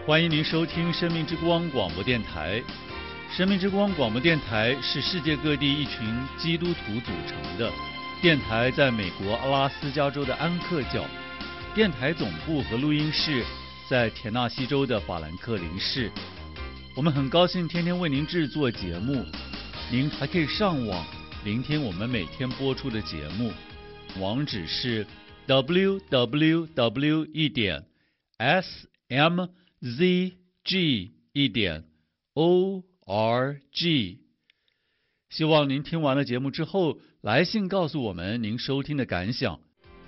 欢迎您收听生命之光广播电台。生命之光广播电台是世界各地一群基督徒组成的电台，在美国阿拉斯加州的安克教。电台总部和录音室在田纳西州的法兰克林市。我们很高兴天天为您制作节目，您还可以上网聆听我们每天播出的节目，网址是 www.smzg.org。 希望您听完了节目之后来信告诉我们您收听的感想。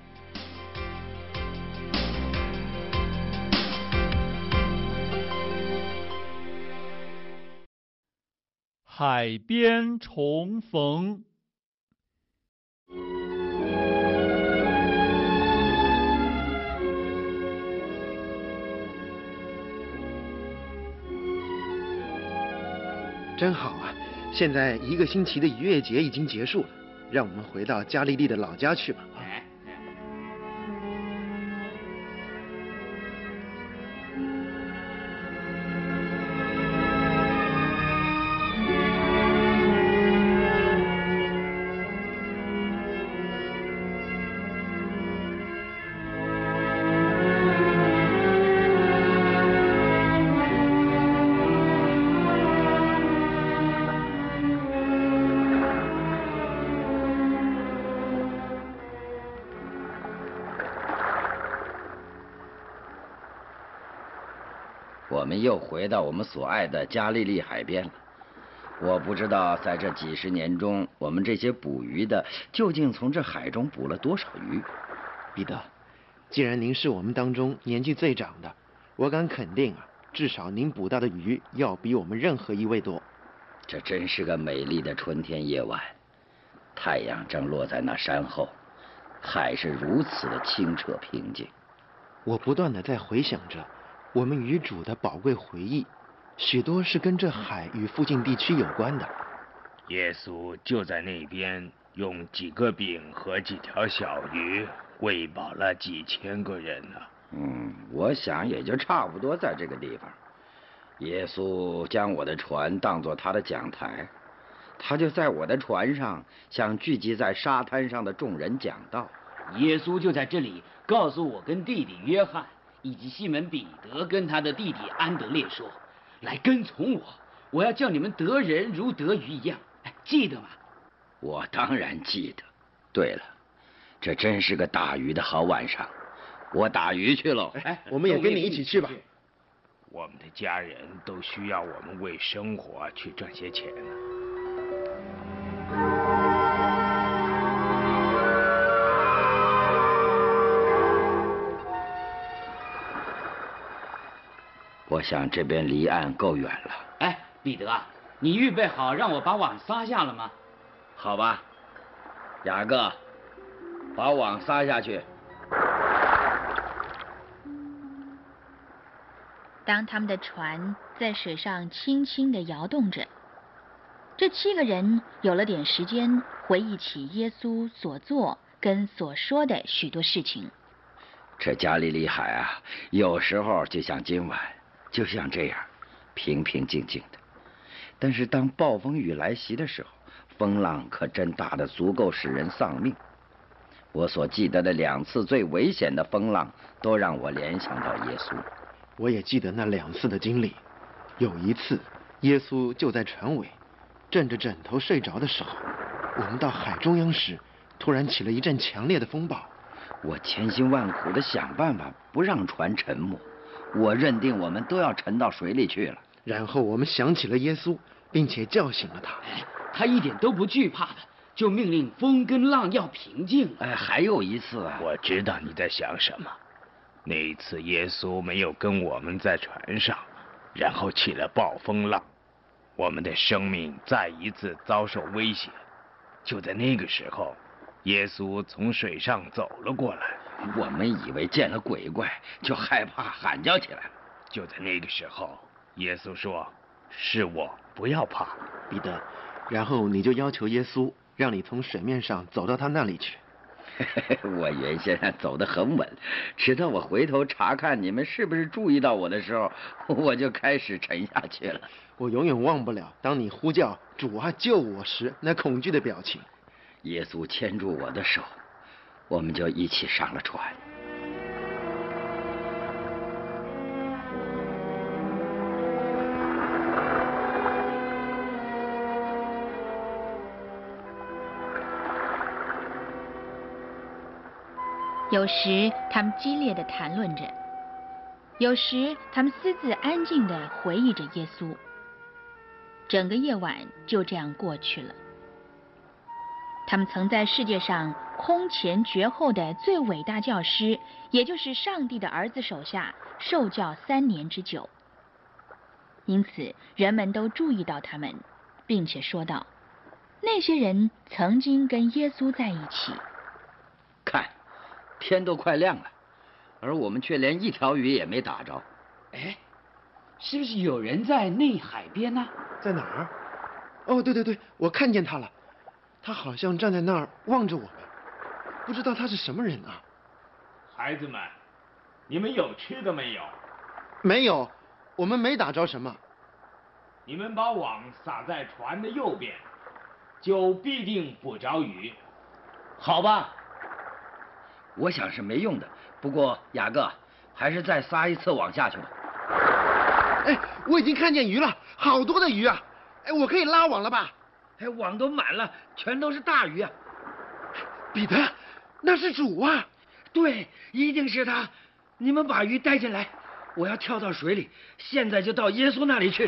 海边重逢。 真好啊！现在1个星期的逾越节已经结束了，让我们回到加利利的老家去吧。 我们又回到我们所爱的加利利海边了。我不知道在这几十年中，我们这些捕鱼的究竟从这海中捕了多少鱼。 彼得，既然您是我们当中年纪最长的，我敢肯定啊，至少您捕到的鱼要比我们任何一位多。 这真是个美丽的春天夜晚，太阳正落在那山后，海是如此的清澈平静。 我不断地在回想着我们与主的宝贵回忆，许多是跟这海与附近地区有关的。 耶稣就在那边用几个饼和几条小鱼喂饱了几千个人呢。 我想也就差不多在这个地方。耶稣将我的船当作他的讲台，他就在我的船上向聚集在沙滩上的众人讲道。 耶稣就在这里告诉我跟弟弟约翰以及西门彼得跟他的弟弟安德烈说，来跟从我，我要叫你们得人如得鱼一样。记得吗？ 我当然记得。对了，这真是个打鱼的好晚上，我打鱼去喽。 我们也跟你一起去吧。 我们的家人都需要我们为生活去赚些钱呢。 我想这边离岸够远了。 彼得啊，你预备好让我把网撒下了吗？ 好吧，雅各，把网撒下去。 当他们的船在水上轻轻地摇动着，这7个人有了点时间回忆起耶稣所做跟所说的许多事情。 这加利利海啊，有时候就像今晚，就像这样平平静静的，但是当暴风雨来袭的时候，风浪可真大得足够使人丧命。我所记得的2次最危险的风浪，都让我联想到耶稣。 我也记得那2次的经历。有一次，耶稣就在船尾枕着枕头睡着的时候，我们到海中央时，突然起了一阵强烈的风暴。 我千辛万苦地想办法不让船沉没，我认定我们都要沉到水里去了。 然后我们想起了耶稣，并且叫醒了他。 他一点都不惧怕的，就命令风跟浪要平静。 还有一次啊， 我知道你在想什么。那一次耶稣没有跟我们在船上，然后起了暴风浪，我们的生命再一次遭受威胁。就在那个时候，耶稣从水上走了过来， 我们以为见了鬼怪，就害怕喊叫起来了。 就在那个时候，耶稣说：“是我，不要怕。” 彼得，然后你就要求耶稣让你从水面上走到他那里去。 我原先走得很稳，直到我回头查看你们是不是注意到我的时候，我就开始沉下去了。 我永远忘不了当你呼叫主啊救我时那恐惧的表情。 耶稣牵住我的手，我们就一起上了船。 有时他们激烈地谈论着，有时他们私自安静地回忆着耶稣。整个夜晚就这样过去了。他们曾在世界上空前绝后的最伟大教师，也就是上帝的儿子手下受教3年之久。因此人们都注意到他们，并且说道，那些人曾经跟耶稣在一起。 看，天都快亮了，而我们却连一条鱼也没打着。 哎，是不是有人在内海边呢？ 在哪儿？哦，对对对，我看见他了，他好像站在那儿望着我们，不知道他是什么人啊。 孩子们，你们有吃的没有？ 没有，我们没打着什么。 你们把网撒在船的右边，就必定捕着鱼。 好吧。 我想是没用的，不过雅各，还是再撒一次网下去吧。 哎，我已经看见鱼了，好多的鱼啊！哎，我可以拉网了吧？ 哎，网都满了，全都是大鱼啊！ 彼得，那是主啊！ 对，一定是他。你们把鱼带进来，我要跳到水里，现在就到耶稣那里去。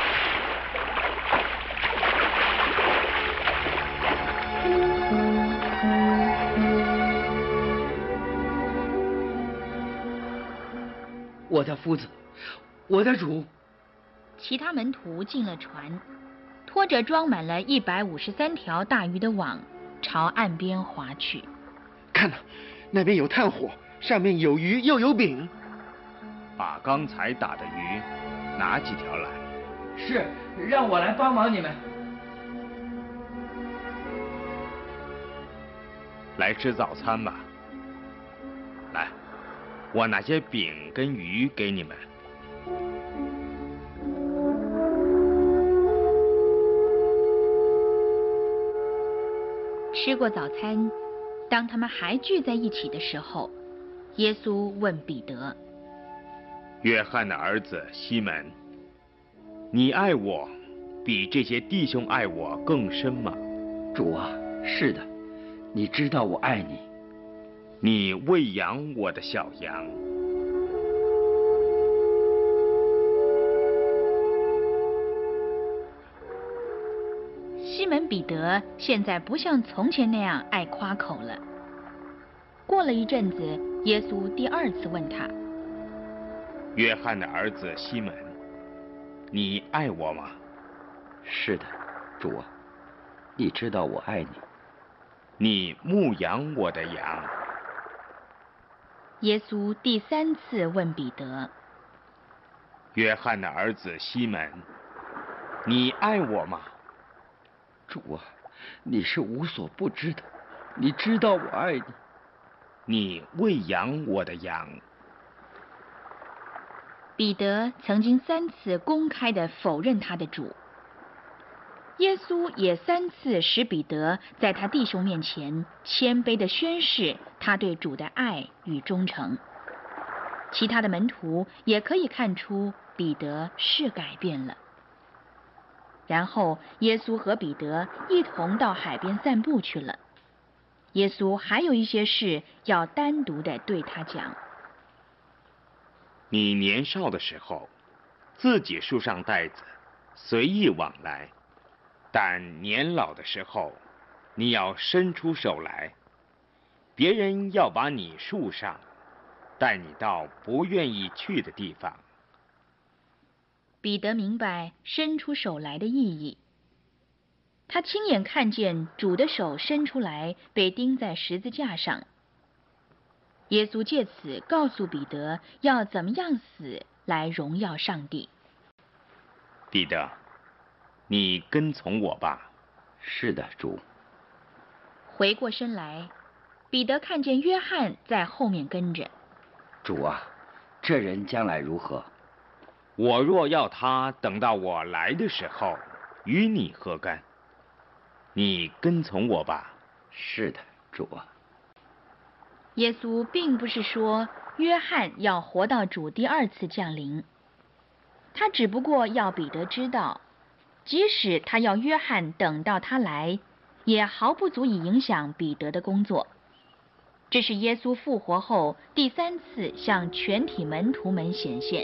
我的夫子，我的主。 其他门徒进了船，拖着装满了153条大鱼的网，朝岸边划去。 看呐，那边有炭火，上面有鱼又有饼。 把刚才打的鱼拿几条来。 是，让我来帮忙你们。 来吃早餐吧。来，我拿些饼跟鱼给你们。 吃过早餐，当他们还聚在一起的时候，耶稣问彼得： 约翰的儿子西门，你爱我比这些弟兄爱我更深吗？ 主啊，是的，你知道我爱你。 你喂养我的小羊。 西门彼得现在不像从前那样爱夸口了。过了一阵子，耶稣第2次问他： 约翰的儿子西门，你爱我吗？ 是的，主啊，你知道我爱你。 你牧养我的羊。 耶稣第3次问彼得： 约翰的儿子西门，你爱我吗？ 主啊，你是无所不知的，你知道我爱你。 你喂养我的羊。 彼得曾经3次公开地否认他的主，耶稣也3次使彼得在他弟兄面前谦卑地宣示他对主的爱与忠诚。其他的门徒也可以看出彼得是改变了。然后耶稣和彼得一同到海边散步去了。耶稣还有一些事要单独地对他讲。 你年少的时候，自己束上带子，随意往来；但年老的时候，你要伸出手来，别人要把你束上，带你到不愿意去的地方。 彼得明白伸出手来的意义。他亲眼看见主的手伸出来，被钉在十字架上。耶稣借此告诉彼得要怎么样死来荣耀上帝。 彼得，你跟从我吧。 是的，主。 回过身来， 彼得看见约翰在后面跟着。 主啊，这人将来如何？ 我若要他等到我来的时候，与你何干？你跟从我吧。 是的，主啊。 耶稣并不是说约翰要活到主第二次降临，他只不过要彼得知道，即使他要约翰等到他来，也毫不足以影响彼得的工作。这是耶稣复活后第3次向全体门徒们显现。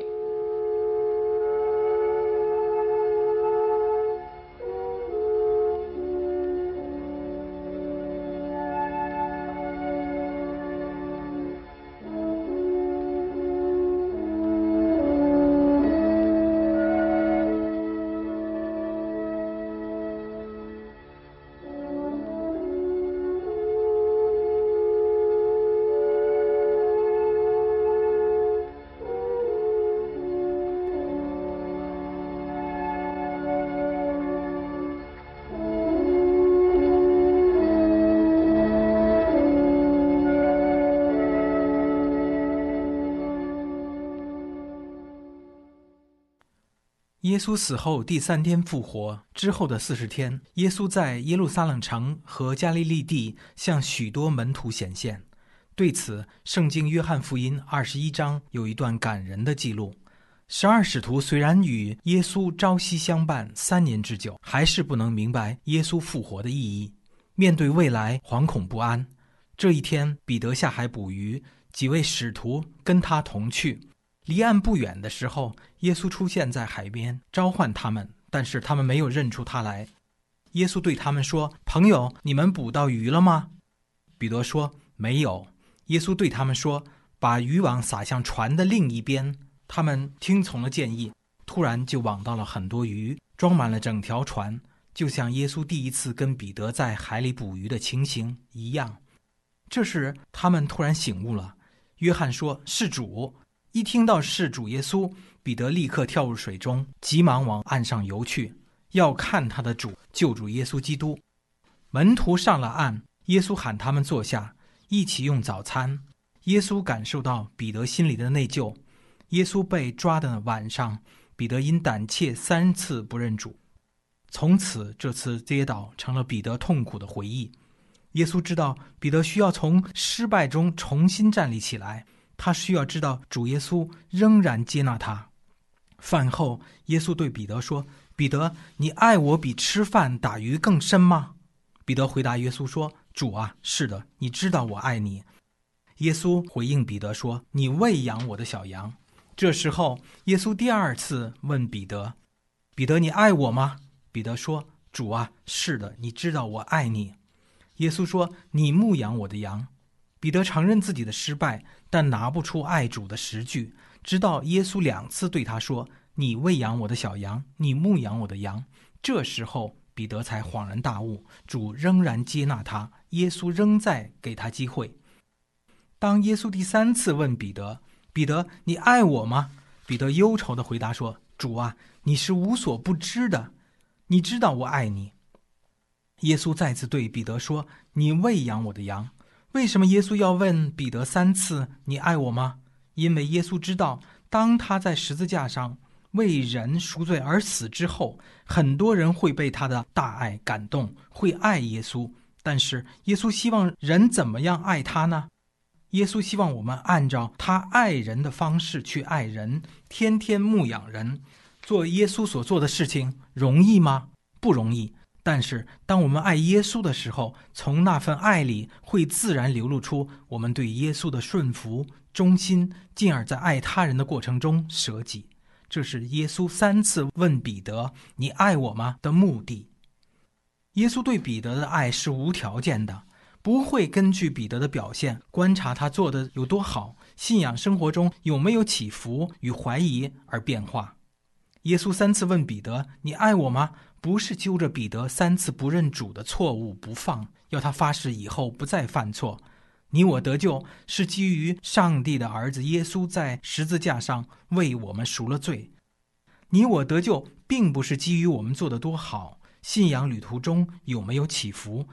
耶稣死后第3天复活之后的40天，耶稣在耶路撒冷城和加利利地向许多门徒显现。对此，圣经约翰福音21章有一段感人的记录。12使徒虽然与耶稣朝夕相伴3年之久，还是不能明白耶稣复活的意义，面对未来惶恐不安。这一天，彼得下海捕鱼，几位使徒跟他同去。离岸不远的时候，耶稣出现在海边，召唤他们，但是他们没有认出他来。耶稣对他们说：“朋友，你们捕到鱼了吗？”彼得说：“没有。”耶稣对他们说：“把渔网撒向船的另一边。”他们听从了建议，突然就网到了很多鱼，装满了整条船，就像耶稣第一次跟彼得在海里捕鱼的情形一样。这时他们突然醒悟了。约翰说：“是主。”一听到是主耶稣，彼得立刻跳入水中，急忙往岸上游去，要看他的主，救主耶稣基督。门徒上了岸，耶稣喊他们坐下，一起用早餐。耶稣感受到彼得心里的内疚。耶稣被抓的晚上，彼得因胆怯3次不认主。从此，这次跌倒成了彼得痛苦的回忆。耶稣知道彼得需要从失败中重新站立起来，他需要知道主耶稣仍然接纳他。饭后，耶稣对彼得说：“彼得，你爱我比吃饭打鱼更深吗？”彼得回答耶稣说：“主啊，是的，你知道我爱你。”耶稣回应彼得说：“你喂养我的小羊。”这时候，耶稣第2次问彼得：“彼得，你爱我吗？”彼得说：“主啊，是的，你知道我爱你。”耶稣说：“你牧养我的羊。”彼得承认自己的失败，但拿不出爱主的实据，直到耶稣2次对他说：“你喂养我的小羊，你牧养我的羊。”这时候，彼得才恍然大悟，主仍然接纳他，耶稣仍在给他机会。当耶稣第3次问彼得：“彼得，你爱我吗？”彼得忧愁地回答说：“主啊，你是无所不知的，你知道我爱你。”耶稣再次对彼得说：“你喂养我的羊。”为什么耶稣要问彼得3次：“你爱我吗？”因为耶稣知道，当他在十字架上为人赎罪而死之后，很多人会被他的大爱感动，会爱耶稣。但是耶稣希望人怎么样爱他呢？耶稣希望我们按照他爱人的方式去爱人，天天牧养人。做耶稣所做的事情容易吗？不容易。但是当我们爱耶稣的时候，从那份爱里会自然流露出我们对耶稣的顺服、忠心，进而在爱他人的过程中舍己。这是耶稣3次问彼得：“你爱我吗？”的目的。耶稣对彼得的爱是无条件的，不会根据彼得的表现观察他做的有多好，信仰生活中有没有起伏与怀疑而变化。耶稣3次问彼得：“你爱我吗？”不是揪着彼得3次不认主的错误不放，要他发誓以后不再犯错。你我得救是基于上帝的儿子耶稣在十字架上为我们赎了罪。你我得救并不是基于我们做得多好，信仰旅途中有没有起伏，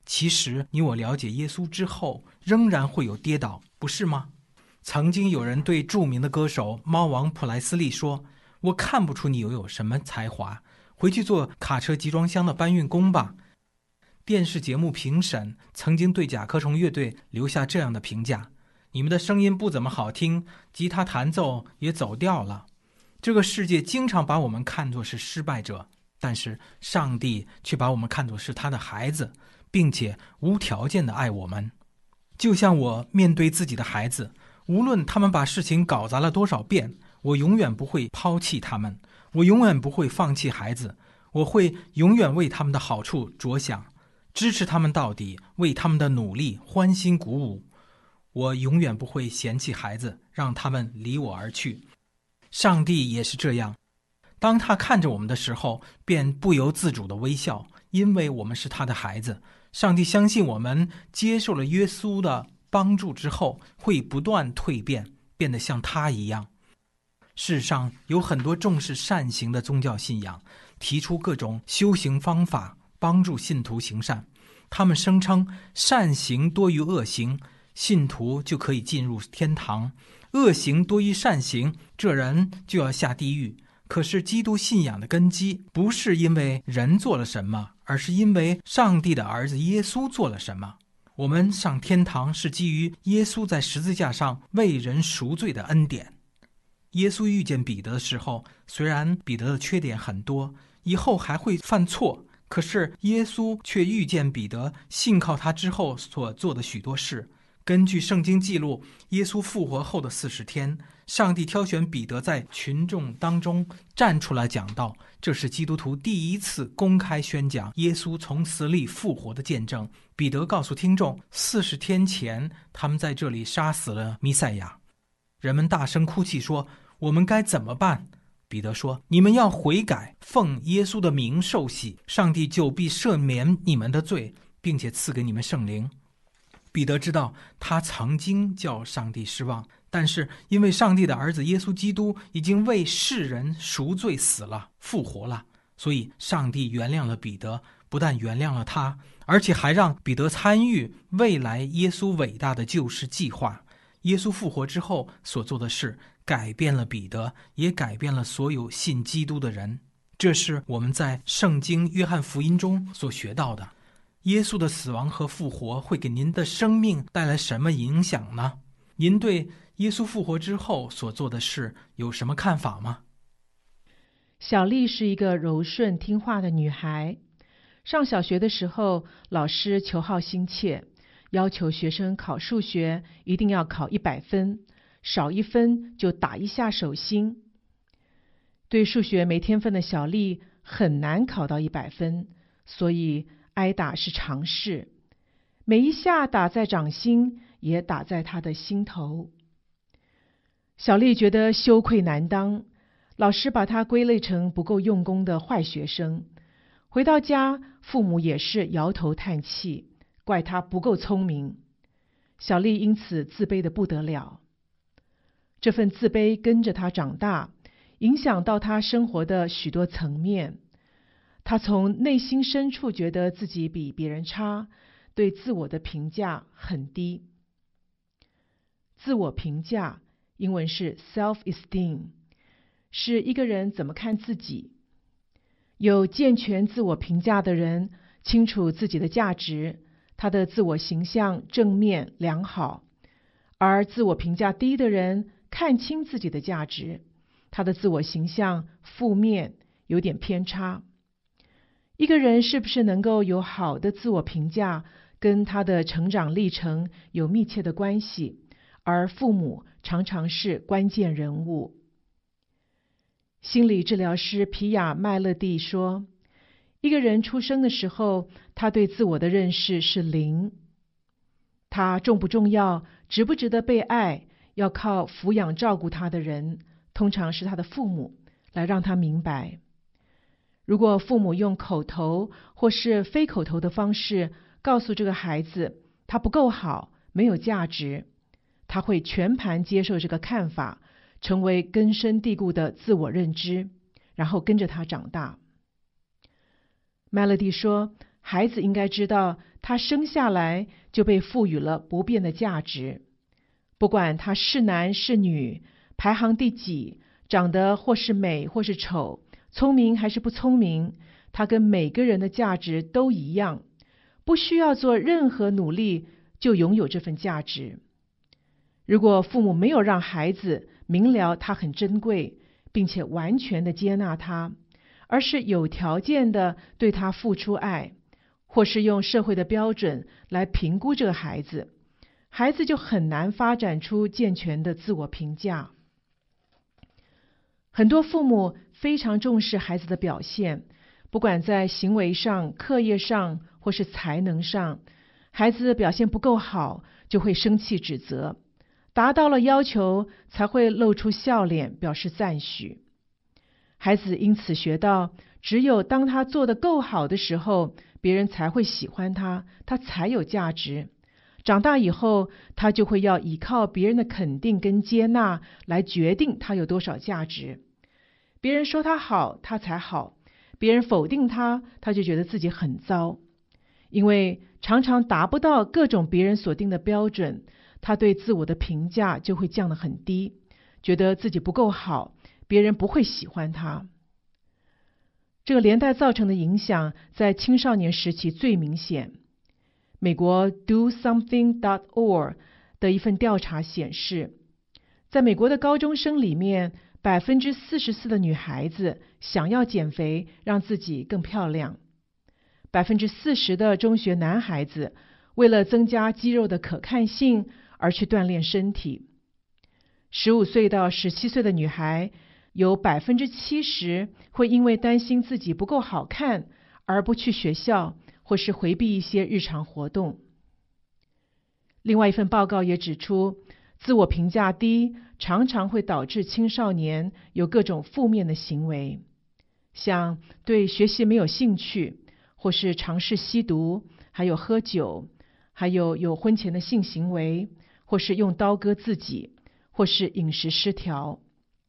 其实你我了解耶稣之后，仍然会有跌倒，不是吗？曾经有人对著名的歌手猫王普莱斯利说，我看不出你有什么才华，回去做卡车集装箱的搬运工吧。电视节目评审曾经对甲壳虫乐队留下这样的评价，你们的声音不怎么好听，吉他弹奏也走调了。这个世界经常把我们看作是失败者，但是上帝却把我们看作是他的孩子，并且无条件的爱我们。就像我面对自己的孩子，无论他们把事情搞砸了多少遍，我永远不会抛弃他们，我永远不会放弃孩子，我会永远为他们的好处着想，支持他们到底，为他们的努力欢欣鼓舞。我永远不会嫌弃孩子，让他们离我而去。上帝也是这样，当他看着我们的时候，便不由自主的微笑，因为我们是他的孩子。上帝相信我们接受了耶稣的帮助之后，会不断蜕变，变得像他一样。世上有很多重视善行的宗教信仰，提出各种修行方法，帮助信徒行善。他们声称善行多于恶行，信徒就可以进入天堂；恶行多于善行，这人就要下地狱。可是基督信仰的根基不是因为人做了什么，而是因为上帝的儿子耶稣做了什么。我们上天堂是基于耶稣在十字架上为人赎罪的恩典。耶稣遇见彼得的时候，虽然彼得的缺点很多，以后还会犯错，可是耶稣却遇见彼得信靠他之后所做的许多事。根据圣经记录，耶稣复活后的40天，上帝挑选彼得在群众当中站出来讲道，这是基督徒第一次公开宣讲耶稣从死里复活的见证。彼得告诉听众，40天前他们在这里杀死了弥赛亚。人们大声哭泣说，我们该怎么办？彼得说，你们要悔改，奉耶稣的名受洗，上帝就必赦免你们的罪，并且赐给你们圣灵。彼得知道他曾经叫上帝失望，但是因为上帝的儿子耶稣基督已经为世人赎罪死了复活了，所以上帝原谅了彼得，不但原谅了他，而且还让彼得参与未来耶稣伟大的救世计划。耶稣复活之后所做的事改变了彼得，也改变了所有信基督的人。这是我们在圣经约翰福音中所学到的。耶稣的死亡和复活会给您的生命带来什么影响呢？您对耶稣复活之后所做的事有什么看法吗？ 小丽是一个柔顺听话的女孩。上小学的时候，老师求好心切，要求学生考数学一定要考100分，少1分就打一下手心。对数学没天分的小丽很难考到100分，所以挨打是常事，每一下打在掌心，也打在她的心头。小丽觉得羞愧难当，老师把她归类成不够用功的坏学生。回到家，父母也是摇头叹气，怪她不够聪明。小丽因此自卑得不得了。这份自卑跟着她长大，影响到她生活的许多层面。他从内心深处觉得自己比别人差，对自我的评价很低。自我评价，英文是 self-esteem， 是一个人怎么看自己。有健全自我评价的人，清楚自己的价值，他的自我形象正面良好；而自我评价低的人，看清自己的价值，他的自我形象负面，有点偏差。一个人是不是能够有好的自我评价，跟他的成长历程有密切的关系，而父母常常是关键人物。心理治疗师皮亚麦勒蒂说，一个人出生的时候，他对自我的认识是0。他重不重要，值不值得被爱，要靠抚养照顾他的人，通常是他的父母，来让他明白。如果父母用口头或是非口头的方式告诉这个孩子他不够好，没有价值，他会全盘接受这个看法，成为根深蒂固的自我认知，然后跟着他长大。Melody 说，孩子应该知道他生下来就被赋予了不变的价值，不管他是男是女，排行第几，长得或是美或是丑，聪明还是不聪明，他跟每个人的价值都一样，不需要做任何努力就拥有这份价值。如果父母没有让孩子明了他很珍贵，并且完全的接纳他，而是有条件的对他付出爱，或是用社会的标准来评估这个孩子，孩子就很难发展出健全的自我评价。很多父母非常重视孩子的表现，不管在行为上、课业上或是才能上，孩子表现不够好，就会生气指责，达到了要求才会露出笑脸表示赞许。孩子因此学到，只有当他做得够好的时候，别人才会喜欢他，他才有价值。长大以后，他就会要依靠别人的肯定跟接纳来决定他有多少价值。别人说他好，他才好；别人否定他，他就觉得自己很糟。因为常常达不到各种别人所定的标准，他对自我的评价就会降得很低，觉得自己不够好，别人不会喜欢他。这个连带造成的影响在青少年时期最明显。美国 DoSomething.org 的一份调查显示，在美国的高中生里面，44%的女孩子想要减肥，让自己更漂亮；40%的中学男孩子为了增加肌肉的可看性而去锻炼身体；15岁到17岁的女孩有70%会因为担心自己不够好看而不去学校，或是回避一些日常活动。另外一份报告也指出，自我评价低常常会导致青少年有各种负面的行为，像对学习没有兴趣，或是尝试吸毒，还有喝酒，还有婚前的性行为，或是用刀割自己，或是饮食失调。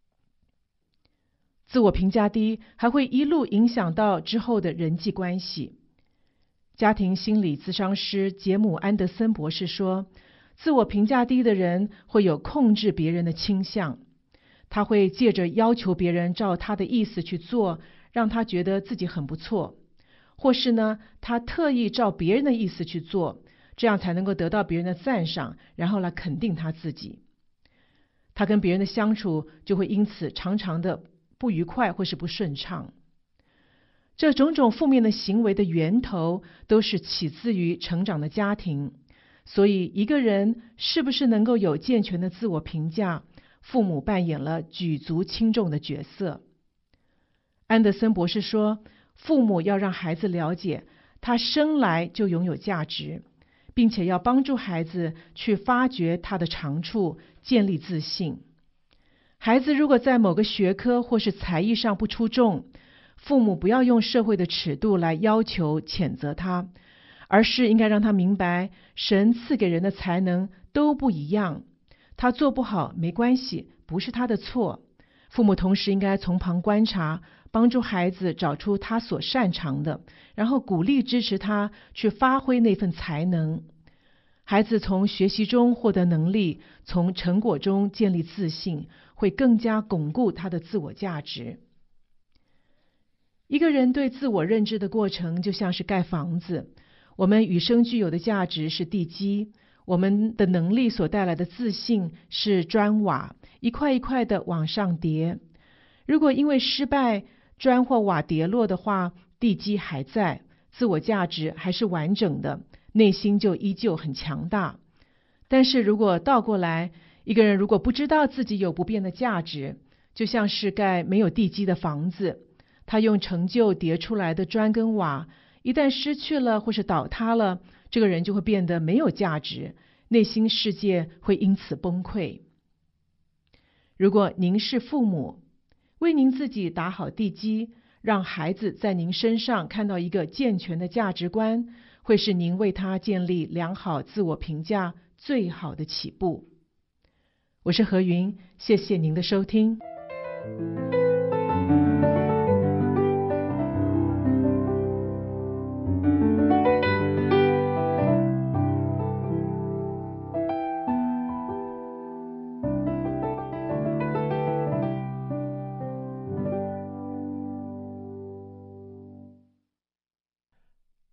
自我评价低还会一路影响到之后的人际关系。家庭心理咨商师杰姆·安德森博士说，自我评价低的人会有控制别人的倾向，他会借着要求别人照他的意思去做，让他觉得自己很不错，或是呢，他特意照别人的意思去做，这样才能够得到别人的赞赏，然后来肯定他自己。他跟别人的相处就会因此常常的不愉快或是不顺畅。这种种负面的行为的源头都是起自于成长的家庭，所以一个人是不是能够有健全的自我评价，父母扮演了举足轻重的角色。安德森博士说，父母要让孩子了解他生来就拥有价值，并且要帮助孩子去发掘他的长处，建立自信。孩子如果在某个学科或是才艺上不出众，父母不要用社会的尺度来要求谴责他，而是应该让他明白，神赐给人的才能都不一样，他做不好没关系，不是他的错。父母同时应该从旁观察，帮助孩子找出他所擅长的，然后鼓励支持他去发挥那份才能。孩子从学习中获得能力，从成果中建立自信，会更加巩固他的自我价值。一个人对自我认知的过程就像是盖房子，我们与生俱有的价值是地基，我们的能力所带来的自信是砖瓦，一块一块的往上叠。如果因为失败，砖或瓦跌落的话，地基还在，自我价值还是完整的，内心就依旧很强大。但是如果倒过来，一个人如果不知道自己有不变的价值，就像是盖没有地基的房子，他用成就叠出来的砖跟瓦，一旦失去了或是倒塌了，这个人就会变得没有价值，内心世界会因此崩溃。如果您是父母，为您自己打好地基，让孩子在您身上看到一个健全的价值观，会是您为他建立良好自我评价最好的起步。我是何云，谢谢您的收听。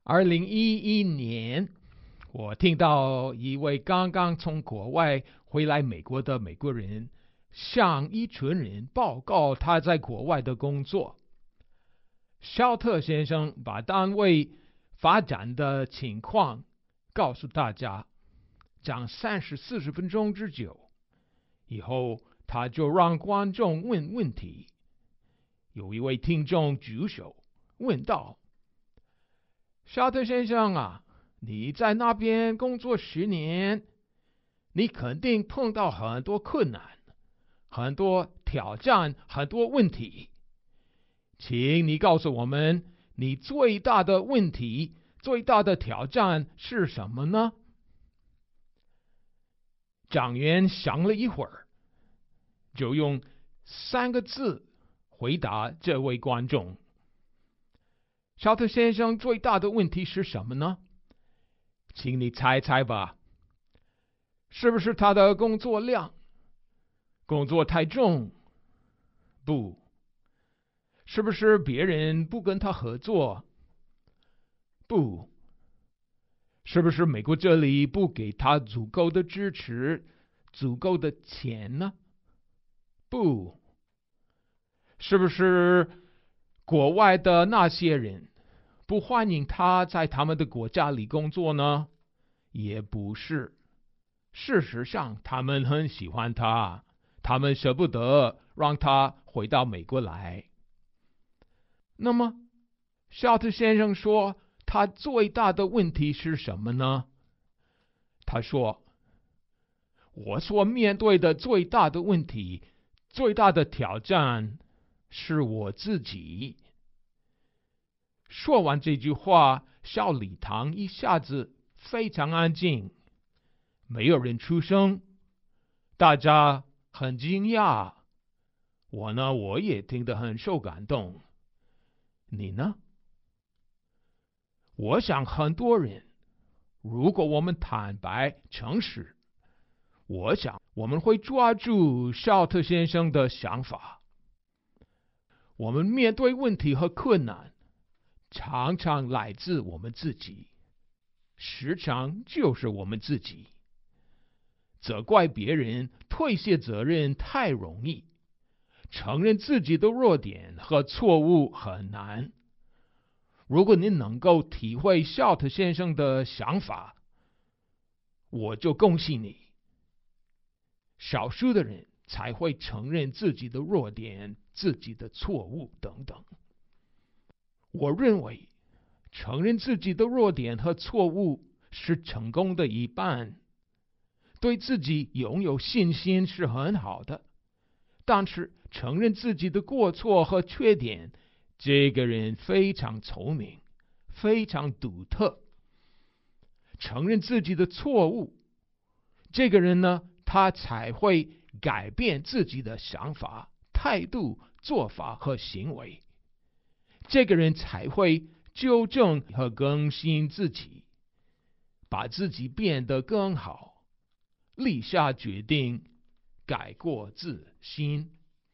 2011年，我听到一位刚刚从国外回来美国的美国人向一群人报告他在国外的工作。肖特先生把单位发展的情况告诉大家，讲30-40分钟之久，以后他就让观众问问题。有一位听众举手问道：肖特先生啊，你在那边工作10年，你肯定碰到很多困难，很多挑战，很多问题，请你告诉我们，你最大的问题、最大的挑战是什么呢？讲员想了一会儿，就用3个字回答这位观众：肖特先生最大的问题是什么呢？请你猜猜吧，是不是他的工作量？工作太重？不。是不是别人不跟他合作？不。是不是美国这里不给他足够的支持、足够的钱呢？不。是不是国外的那些人不欢迎他在他们的国家里工作呢？也不是。事实上，他们很喜欢他，他们舍不得让他回到美国来。那么，肖特先生说，他最大的问题是什么呢？他说，我所面对的最大的问题、最大的挑战是我自己。说完这句话，小礼堂一下子非常安静，没有人出声，大家很惊讶。我也听得很受感动。你呢？我想很多人，如果我们坦白诚实，我想我们会抓住肖特先生的想法。我们面对问题和困难，常常来自我们自己，时常就是我们自己。责怪别人、推卸责任太容易，承认自己的弱点和错误很难。如果你能够体会肖特先生的想法，我就恭喜你。少数的人才会承认自己的弱点、自己的错误等等。我认为，承认自己的弱点和错误是成功的一半。对自己拥有信心是很好的，但是承认自己的过错和缺点，这个人非常聪明，非常独特。承认自己的错误，这个人呢，他才会改变自己的想法、态度、做法和行为。这个人才会纠正和更新自己，把自己变得更好，立下决定，改过自新。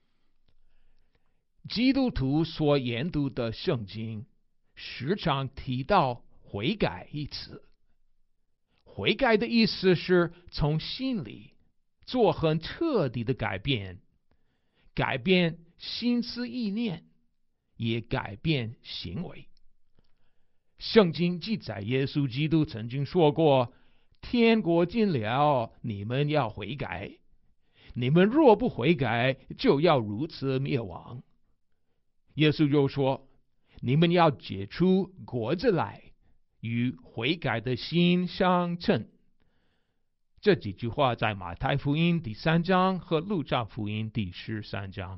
基督徒所研读的圣经时常提到悔改一词。悔改的意思是从心里做很彻底的改变，改变心思意念，也改变行为。圣经记载耶稣基督曾经说过，天国近了，你们要悔改，你们若不悔改，就要如此灭亡。耶稣就说，你们要结出果子来，与悔改的心相称。这几句话在马太福音第3章和路加福音第13章。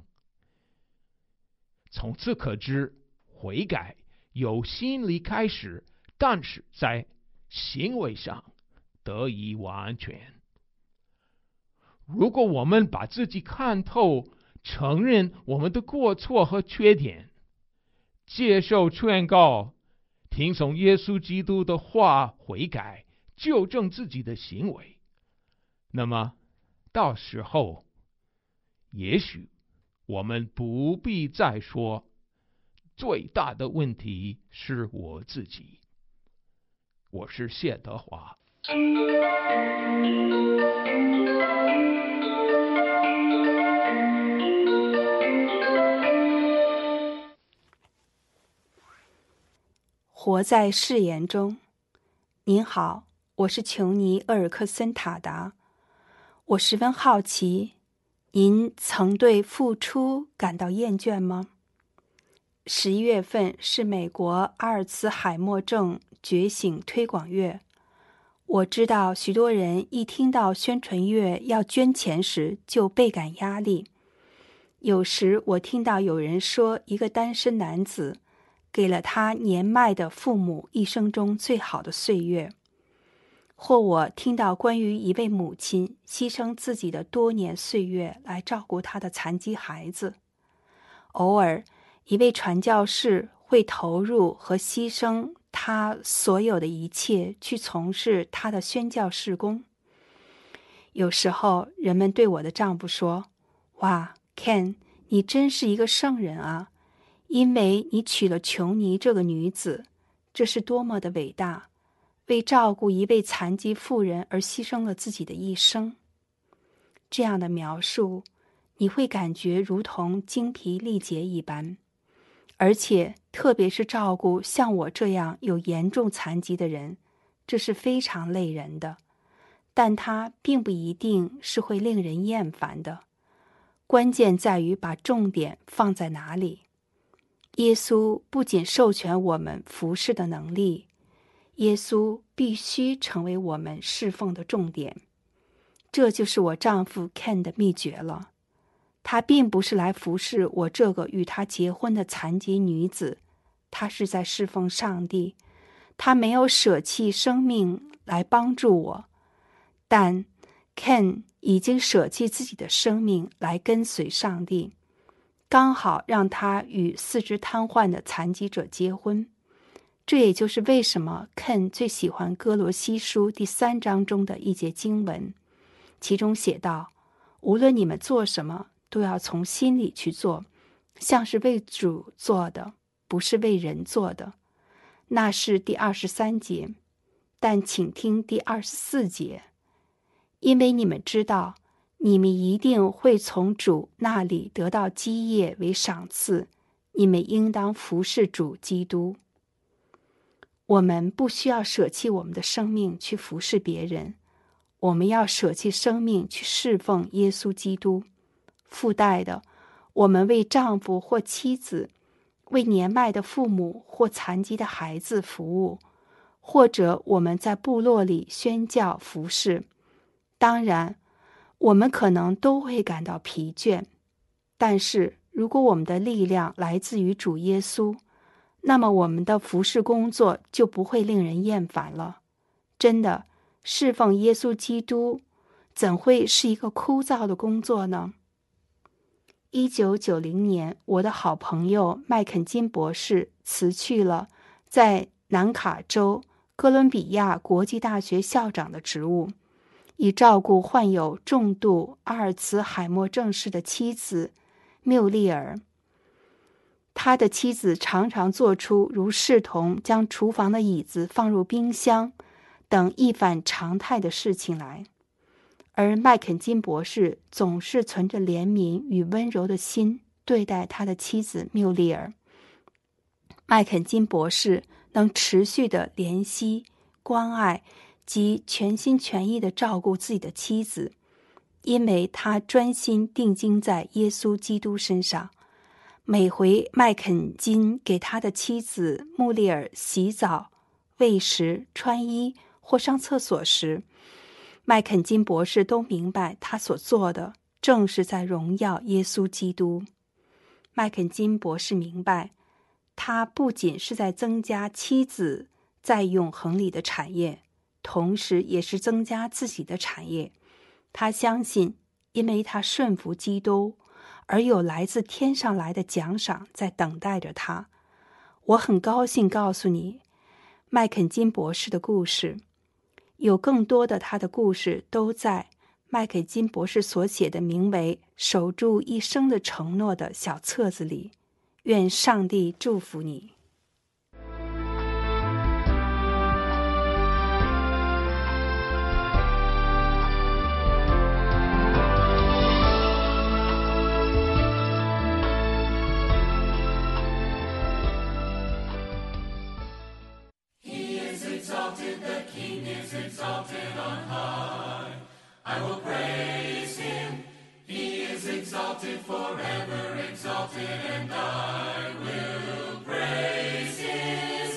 从此可知，悔改由心里开始，但是在行为上得以完全。如果我们把自己看透，承认我们的过错和缺点，接受劝告，听从耶稣基督的话悔改，纠正自己的行为，那么到时候也许我们不必再说最大的问题是我自己， 我是谢德华。 活在誓言中。您好，我是琼尼·厄尔克森塔达。我十分好奇，您曾对付出感到厌倦吗？11月份是美国阿尔茨海默症觉醒推广月。我知道许多人一听到宣传月要捐钱时就倍感压力。有时我听到有人说，一个单身男子给了他年迈的父母一生中最好的岁月，或我听到关于一位母亲牺牲自己的多年岁月来照顾他的残疾孩子。偶尔，一位传教士会投入和牺牲他所有的一切去从事他的宣教事工。有时候，人们对我的丈夫说：“哇 ，Ken， 你真是一个圣人啊！因为你娶了琼尼这个女子，这是多么的伟大！为照顾一位残疾妇人而牺牲了自己的一生。”这样的描述，你会感觉如同精疲力竭一般。而且，特别是照顾像我这样有严重残疾的人，这是非常累人的。但它并不一定是会令人厌烦的。关键在于把重点放在哪里。耶稣不仅授权我们服侍的能力，耶稣必须成为我们侍奉的重点。这就是我丈夫 Ken 的秘诀了。他并不是来服侍我这个与他结婚的残疾女子，他是在侍奉上帝。他没有舍弃生命来帮助我，但 Ken 已经舍弃自己的生命来跟随上帝，刚好让他与四肢瘫痪的残疾者结婚。这也就是为什么 Ken 最喜欢哥罗西书第3章中的一节经文，其中写道：“无论你们做什么，都要从心里去做，像是为主做的，不是为人做的。”那是第23节，但请听第24节。因为你们知道，你们一定会从主那里得到基业为赏赐，你们应当服侍主基督。我们不需要舍弃我们的生命去服侍别人，我们要舍弃生命去侍奉耶稣基督。附带的，我们为丈夫或妻子，为年迈的父母或残疾的孩子服务，或者我们在部落里宣教服侍。当然，我们可能都会感到疲倦，但是如果我们的力量来自于主耶稣，那么我们的服侍工作就不会令人厌烦了。真的，侍奉耶稣基督怎会是一个枯燥的工作呢？1990年，我的好朋友麦肯金博士辞去了在南卡州哥伦比亚国际大学校长的职务，以照顾患有重度阿尔茨海默症氏的妻子缪利尔。他的妻子常常做出如视同将厨房的椅子放入冰箱等一反常态的事情来，而麦肯金博士总是存着怜悯与温柔的心对待他的妻子缪利尔。麦肯金博士能持续的怜惜、关爱及全心全意地照顾自己的妻子，因为他专心定睛在耶稣基督身上。每回麦肯金给他的妻子穆利尔洗澡、喂食、穿衣或上厕所时，麦肯金博士都明白他所做的正是在荣耀耶稣基督。麦肯金博士明白，他不仅是在增加妻子在永恒里的产业，同时也是增加自己的产业。他相信，因为他顺服基督，而有来自天上来的奖赏在等待着他。我很高兴告诉你麦肯金博士的故事，有更多的他的故事都在麦肯金博士所写的名为《守住一生的承诺》的小册子里。愿上帝祝福你。 I will praise him. He is exalted, forever exalted, and I will praise his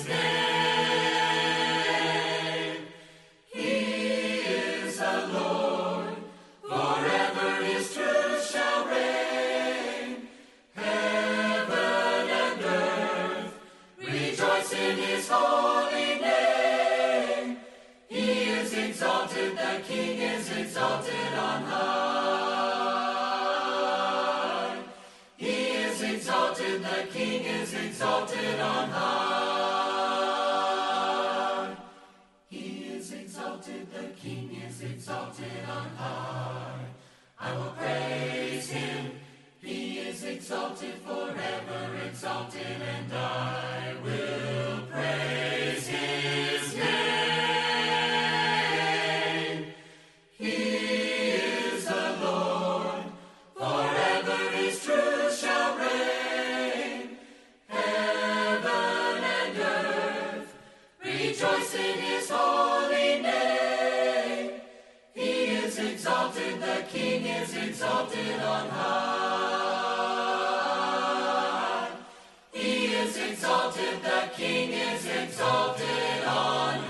name. He is the Lord, forever his truth shall reign. Heaven and earth rejoice in his holy name. He is exalted, the King is exalted on high. He is exalted, the King is exalted on high. He is exalted, the King is exalted on high. I will praise him. He is exalted, forever exalted, and I will praise his name. He is the Lord, forever his truth shall reign. Heaven and earth rejoice in his holy name. He is exalted, the King is exalted on high. He is exalted, the King is exalted on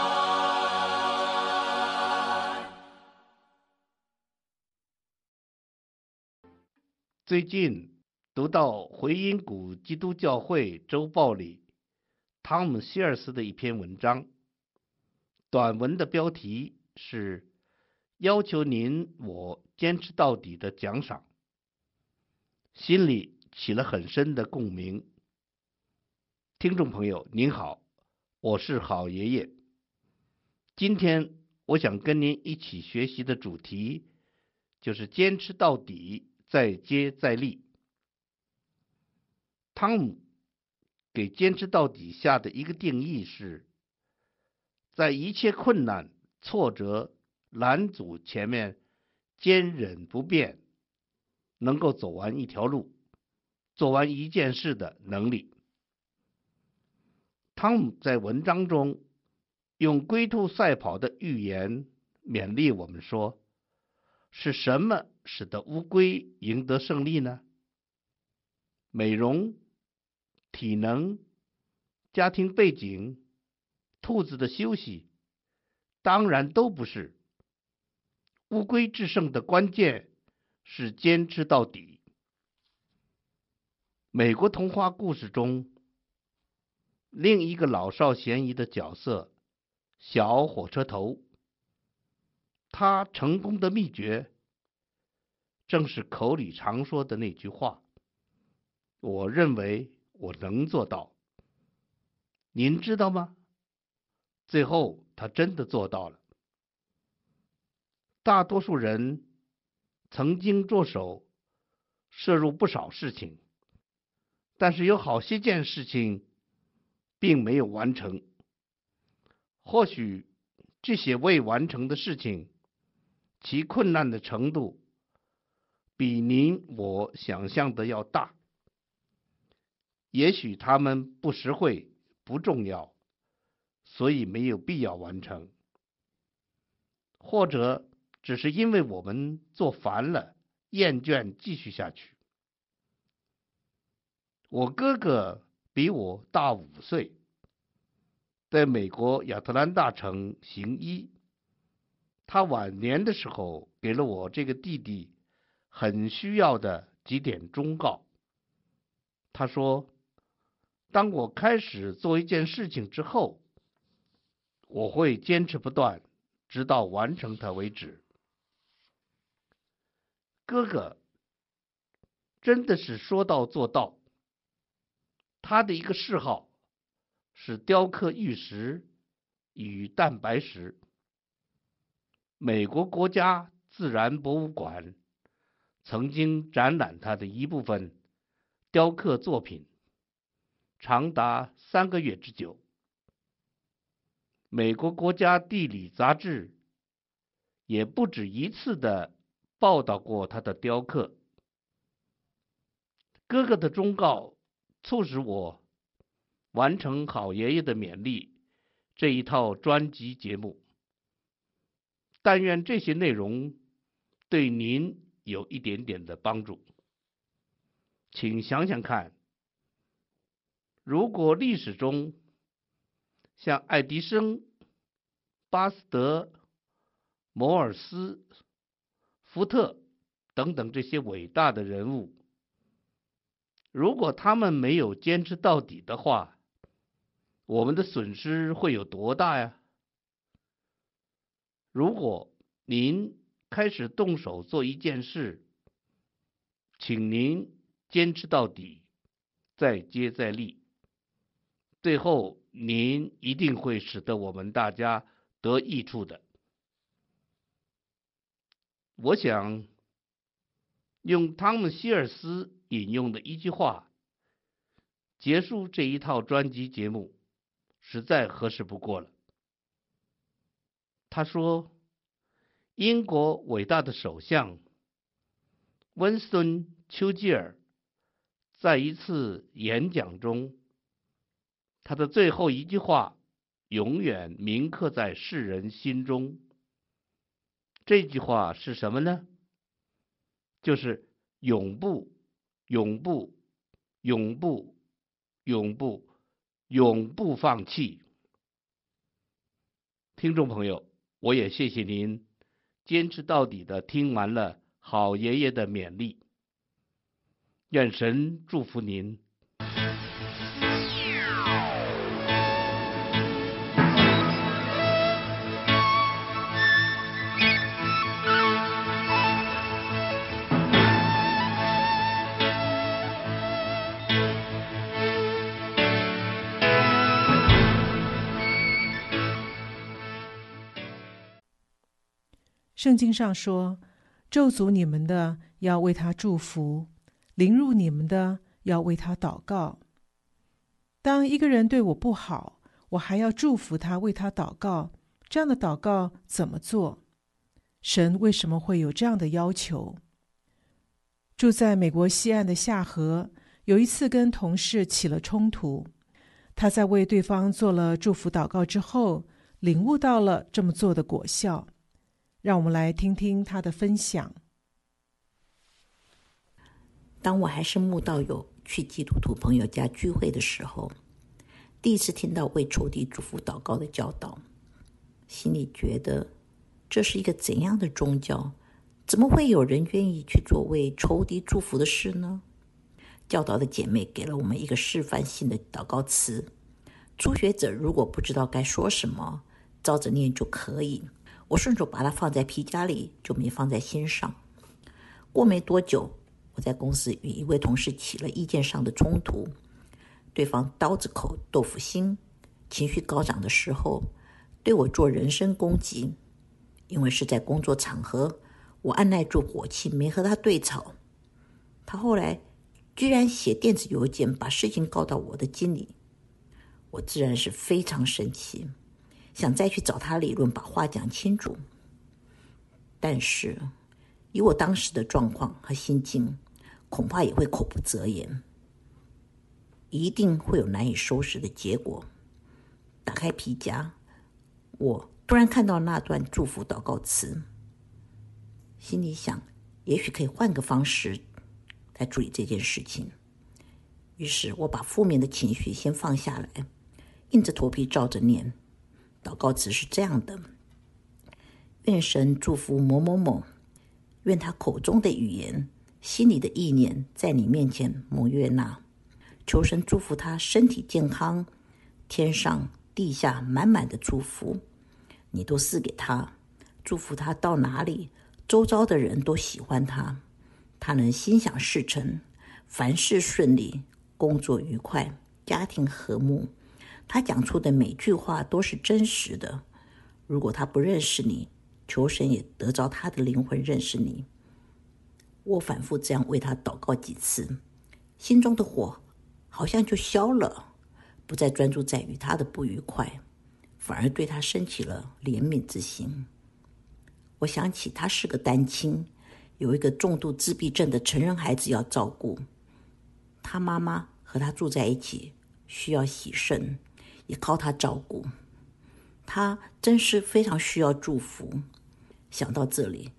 high. 最近读到回音谷基督教会周报里汤姆·希尔斯的一篇文章，短文的标题是要求您我坚持到底的奖赏，心里起了很深的共鸣。听众朋友您好，我是好爷爷。今天我想跟您一起学习的主题就是坚持到底，再接再厉。汤姆给坚持到底下的一个定义是，在一切困难、挫折、拦阻前面坚忍不变，能够走完一条路，做完一件事的能力。汤姆在文章中用龟兔赛跑的寓言勉励我们说，是什么使得乌龟赢得胜利呢？美容、体能、家庭背景、兔子的休息，当然都不是。乌龟制胜的关键是坚持到底。美国童话故事中，另一个老少咸宜的角色小火车头，他成功的秘诀正是口里常说的那句话，我认为我能做到。您知道吗？最后他真的做到了。大多数人曾经着手涉入不少事情，但是有好些件事情并没有完成。或许这些未完成的事情，其困难的程度比您我想象的要大。也许他们不实惠、不重要，所以没有必要完成。或者只是因为我们做烦了，厌倦继续下去。我哥哥比我大5岁，在美国亚特兰大城行医。他晚年的时候给了我这个弟弟很需要的几点忠告。他说，当我开始做一件事情之后，我会坚持不断，直到完成它为止。哥哥真的是说到做到。他的一个嗜好是雕刻玉石与蛋白石。美国国家自然博物馆曾经展览他的一部分雕刻作品，长达3个月之久。美国国家地理杂志也不止一次地报道过他的雕刻。哥哥的忠告促使我完成好爷爷的勉励这一套专辑节目。但愿这些内容对您有一点点的帮助。请想想看，如果历史中像爱迪生、巴斯德、摩尔斯、福特等等这些伟大的人物，如果他们没有坚持到底的话，我们的损失会有多大呀？如果您开始动手做一件事，请您坚持到底，再接再厉，最后您一定会使得我们大家得益处的。我想用汤姆·希尔斯引用的一句话结束这一套专辑节目，实在合适不过了。他说，英国伟大的首相温斯顿·丘吉尔在一次演讲中，他的最后一句话永远铭刻在世人心中。这句话是什么呢？就是永不、永不、永不、永不、永不放弃。听众朋友，我也谢谢您坚持到底的听完了好爷爷的勉励，愿神祝福您。 圣经上说，咒诅你们的要为他祝福，凌辱你们的要为他祷告。当一个人对我不好，我还要祝福他，为他祷告，这样的祷告怎么做？神为什么会有这样的要求？住在美国西岸的夏河有一次跟同事起了冲突，他在为对方做了祝福祷告之后，领悟到了这么做的果效。让我们来听听他的分享。 当我还是慕道友去基督徒朋友家聚会的时候，第一次听到为仇敌祝福祷告的教导，心里觉得这是一个怎样的宗教？怎么会有人愿意去做为仇敌祝福的事呢？教导的姐妹给了我们一个示范性的祷告词，初学者如果不知道该说什么，照着念就可以。我顺手把它放在皮夹里，就没放在心上。过没多久，我在公司与一位同事起了意见上的冲突，对方刀子口豆腐心，情绪高涨的时候对我做人身攻击。因为是在工作场合，我按耐住火气，没和他对吵。他后来居然写电子邮件把事情告到我的经理，我自然是非常生气，想再去找他理论，把话讲清楚。但是以我当时的状况和心境，恐怕也会口不择言，一定会有难以收拾的结果。打开皮夹，我突然看到那段祝福祷告词，心里想，也许可以换个方式来处理这件事情。于是我把负面的情绪先放下来，硬着头皮照着念。祷告词是这样的：愿神祝福某某某，愿他口中的语言、心里的意念在你面前蒙悦纳，求神祝福他身体健康，天上地下满满的祝福你都赐给他，祝福他到哪里周遭的人都喜欢他，他能心想事成，凡事顺利，工作愉快，家庭和睦。他讲出的每句话都是真实的。如果他不认识你，求神也得着他的灵魂认识你。我反复这样为他祷告几次，心中的火好像就消了，不再专注在与他的不愉快，反而对他升起了怜悯之心。我想起他是个单亲，有一个重度自闭症的成人孩子要照顾，他妈妈和他住在一起，需要洗肾，也靠他照顾。他真是非常需要祝福。想到这里，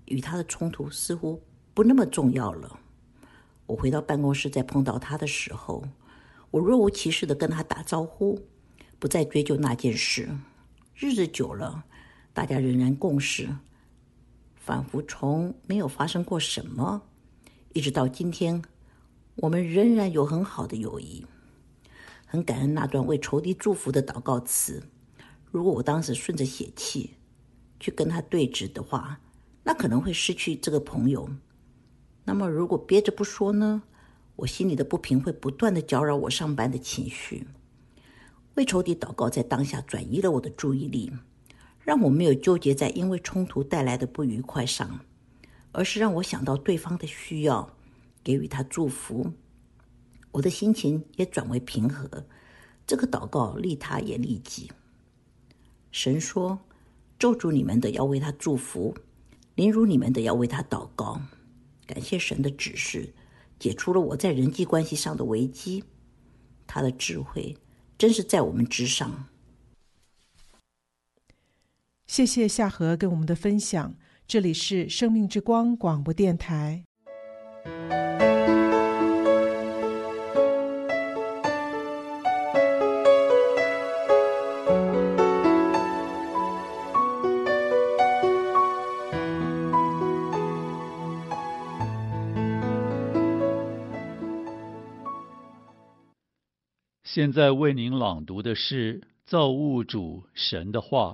与他的冲突似乎不那么重要了。我回到办公室，再碰到他的时候，我若无其事地跟他打招呼，不再追究那件事。日子久了，大家仍然共事，仿佛从没有发生过什么，一直到今天，我们仍然有很好的友谊。很感恩那段为仇敌祝福的祷告词。如果我当时顺着血气去跟他对峙的话，那可能会失去这个朋友。那么如果憋着不说呢？我心里的不平会不断地搅扰我上班的情绪。为仇敌祷告在当下转移了我的注意力，让我没有纠结在因为冲突带来的不愉快上，而是让我想到对方的需要，给予他祝福。我的心情也转为平和，这个祷告利他也利己。神说，咒诅你们的要为他祝福，凌辱你们的要为他祷告。感谢神的指示，解除了我在人际关系上的危机。他的智慧真是在我们之上。 谢谢夏荷跟我们的分享，这里是生命之光广播电台。 现在为您朗读的是造物主神的话。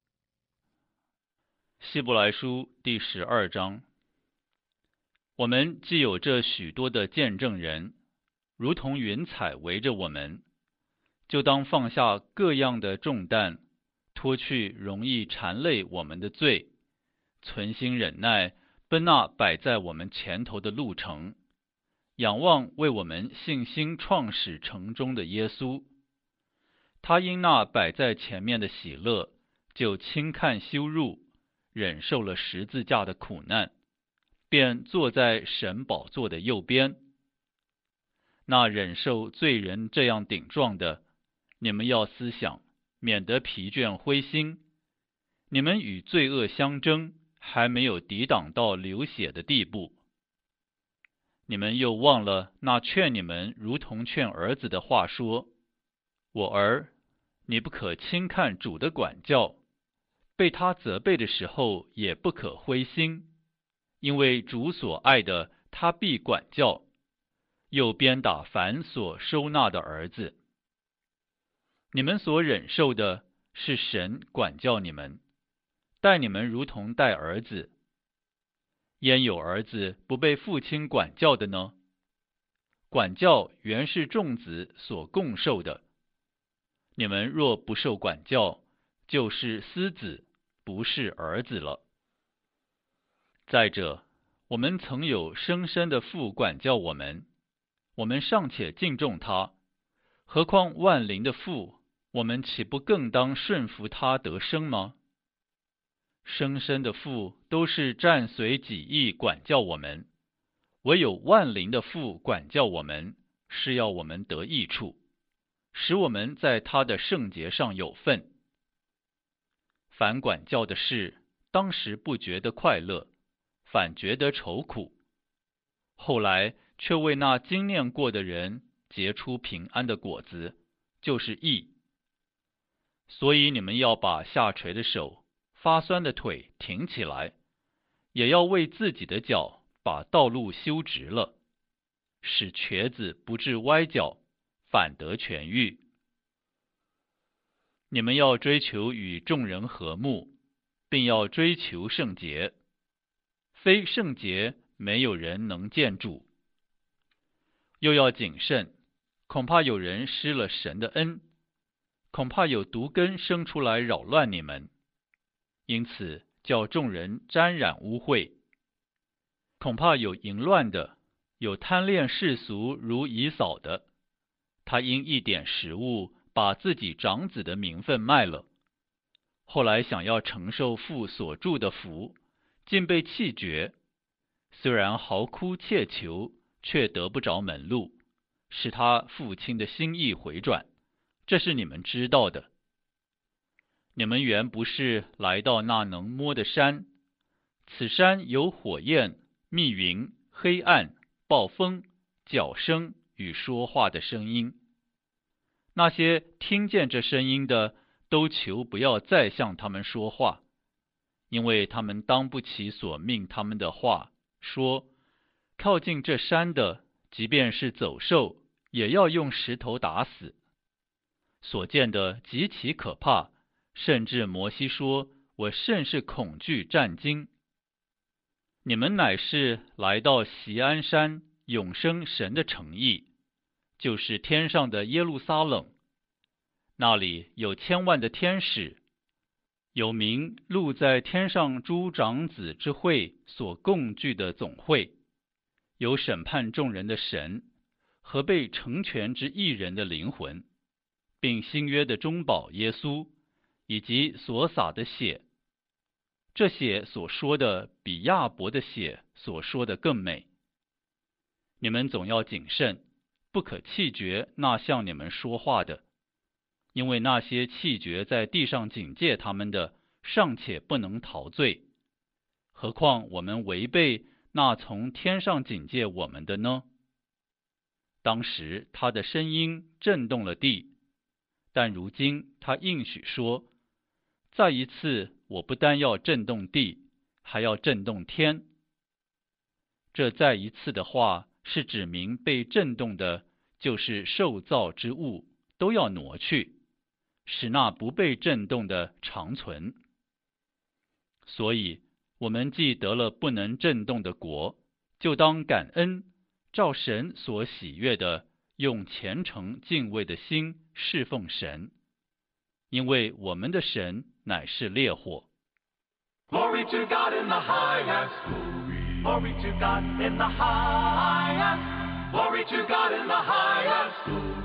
希伯来书第12章。我们既有这许多的见证人，如同云彩围着我们，就当放下各样的重担，脱去容易缠累我们的罪，存心忍耐，奔那摆在我们前头的路程，仰望为我们信心创始成终的耶稣。他因那摆在前面的喜乐，就轻看羞辱，忍受了十字架的苦难，便坐在神宝座的右边。那忍受罪人这样顶撞的，你们要思想，免得疲倦灰心。你们与罪恶相争，还没有抵挡到流血的地步。你们又忘了那劝你们如同劝儿子的话说：我儿，你不可轻看主的管教，被他责备的时候也不可灰心，因为主所爱的，他必管教，又鞭打凡所收纳的儿子。你们所忍受的，是神管教你们，待你们如同待儿子。焉有儿子不被父亲管教的呢？管教原是众子所共受的。你们若不受管教，就是私子，不是儿子了。再者，我们曾有生身的父管教我们，我们尚且敬重他，何况万灵的父，我们岂不更当顺服他得生吗？生身的父都是暂随己意管教我们，唯有万灵的父管教我们，是要我们得益处，使我们在他的圣洁上有份。凡管教的事，当时不觉得快乐，反觉得愁苦，后来却为那经念过的人结出平安的果子，就是义。所以你们要把下垂的手、发酸的腿挺起来，也要为自己的脚把道路修直了，使瘸子不致歪脚，反得痊愈。你们要追求与众人和睦，并要追求圣洁。非圣洁，没有人能见主。又要谨慎，恐怕有人失了神的恩，恐怕有毒根生出来扰乱你们，因此叫众人沾染污秽。恐怕有淫乱的，有贪恋世俗如以扫的，他因一点食物，把自己长子的名分卖了，后来想要承受父所祝的福，竟被弃绝。虽然嚎哭切求，却得不着门路，使他父亲的心意回转，这是你们知道的。你们原不是来到那能摸的山， 此山有火焰、密云、黑暗、暴风、角声与说话的声音。那些听见这声音的，都求不要再向他们说话，因为他们当不起所命他们的话，说靠近这山的，即便是走兽，也要用石头打死。所见的极其可怕，甚至摩西说，我甚是恐惧战惊。你们乃是来到锡安山永生神的城邑，就是天上的耶路撒冷，那里有千万的天使，有名录在天上诸长子之会所共聚的总会，有审判众人的神和被成全之义人的灵魂，并新约的中保耶稣，以及所洒的血。这血所说的比亚伯的血所说的更美。你们总要谨慎，不可弃绝那向你们说话的，因为那些弃绝在地上警戒他们的，尚且不能逃罪，何况我们违背那从天上警戒我们的呢？当时他的声音震动了地，但如今他应许说，再一次我不单要震动地，还要震动天。这再一次的话是指明被震动的，就是受造之物都要挪去，使那不被震动的长存。所以我们既得了不能震动的国，就当感恩，照神所喜悦的，用虔诚敬畏的心侍奉神，因为我们的神乃是烈火。 Glory to God in the highest. Glory to God in the highest. Glory to God in the highest.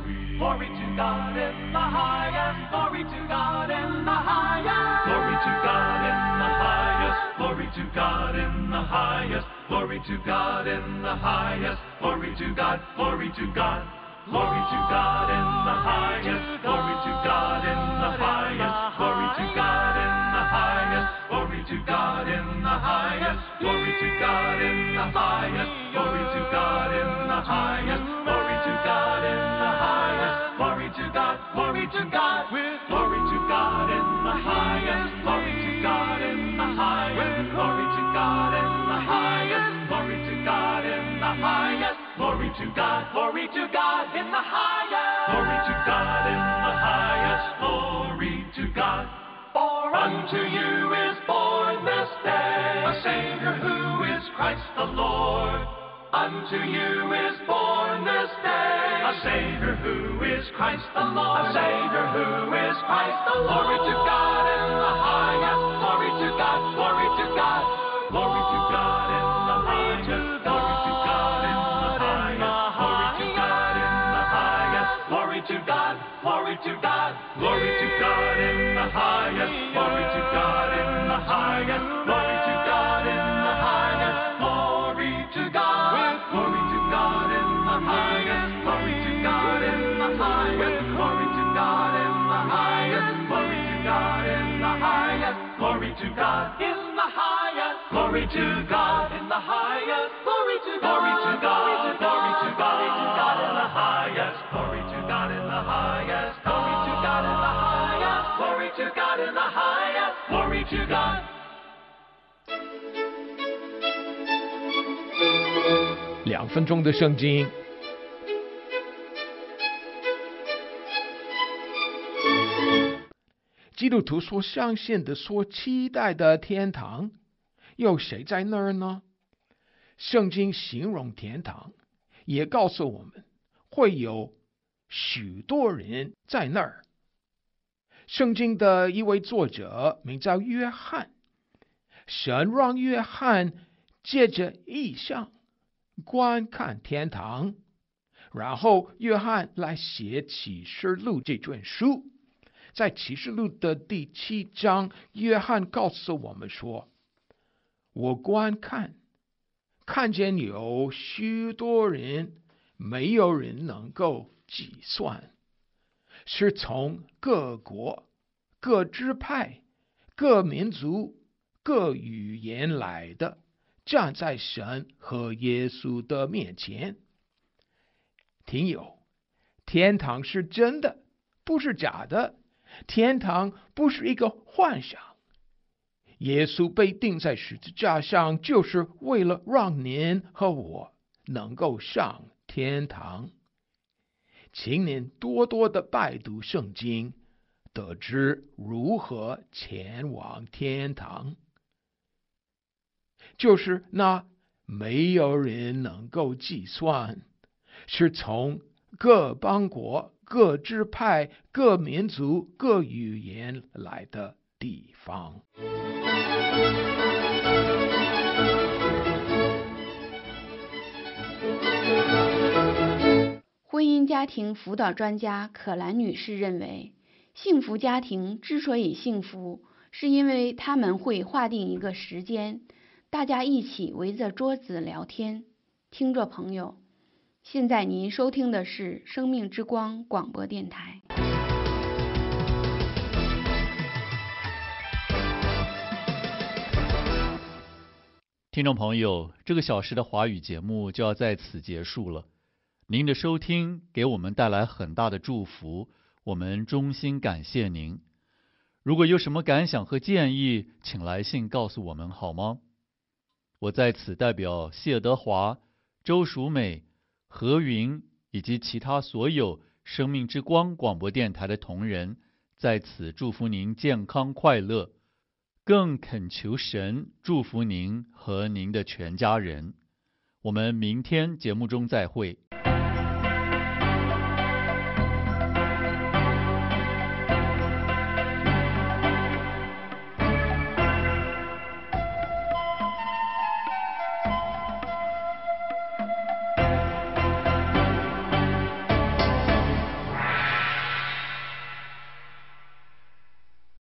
Glory to God in the highest. Glory to God in the highest. Glory to God in the highest. Glory to God in the highest. Glory to God in the highest. Glory to God. Glory to God. Glory to God in the highest. Glory to God in the highest. Glory to God in the highest. Glory to God in the highest. Glory to God in the highest. Glory to God in the highest. Glory to God in the highest. Glory to God. Glory to God. Glory to God in the highest. Glory to God in the highest. Glory to God in the highest. Glory to God in the highest. Glory to God. Glory to God in the highest. Glory to God in the highest. Glory to God. For unto you is born this day a Savior who is Christ the Lord. Unto you is born this day a Savior who is Christ the Lord. A Savior who is Christ the Lord. Glory to God in the highest. Glory to God. Glory to God. Glory to God in the highest. Glory to God in the highest. Glory to God in the highest. Glory to God. Glory to God. Glory to God in the highest. Glory to God in the highest. Glory to God in the highest. Glory to God. Glory to God in the highest. Glory to God in the highest. Glory to God in the highest. Glory to God in the highest. Glory to God in the highest. Glory to God in the highest. Glory to God. Glory to God. Glory to God in the highest. Glory to God in the highest. Glory to God in the highest. Glory to God in the highest. Glory to God. 2分钟的圣经。基督徒所相信的、所期待的天堂，有谁在那儿呢？圣经形容天堂，也告诉我们会有许多人在那儿。圣经的一位作者名叫约翰，神让约翰借着异象观看天堂，然后约翰来写启示录这卷书。在启示录的第7章，约翰告诉我们说，我观看见有许多人，没有人能够计算，是从各国、各支派、各民族、 各语言来的，站在神和耶稣的面前。听友，天堂是真的，不是假的，天堂不是一个幻想。耶稣被钉在十字架上，就是为了让您和我能够上天堂。请您多多的拜读圣经，得知如何前往天堂。就是那没有人能够计算，是从各邦国、各支派、各民族、各语言来的地方。 婚姻家庭辅导专家可兰女士认为，幸福家庭之所以幸福，是因为他们会划定一个时间，大家一起围着桌子聊天。听众朋友，现在您收听的是生命之光广播电台。 听众朋友，这个小时的华语节目就要在此结束了。您的收听给我们带来很大的祝福，我们衷心感谢您。如果有什么感想和建议，请来信告诉我们好吗？我在此代表谢德华、周淑美、何云以及其他所有生命之光广播电台的同仁，在此祝福您健康快乐，更恳求神祝福您和您的全家人。我们明天节目中再会。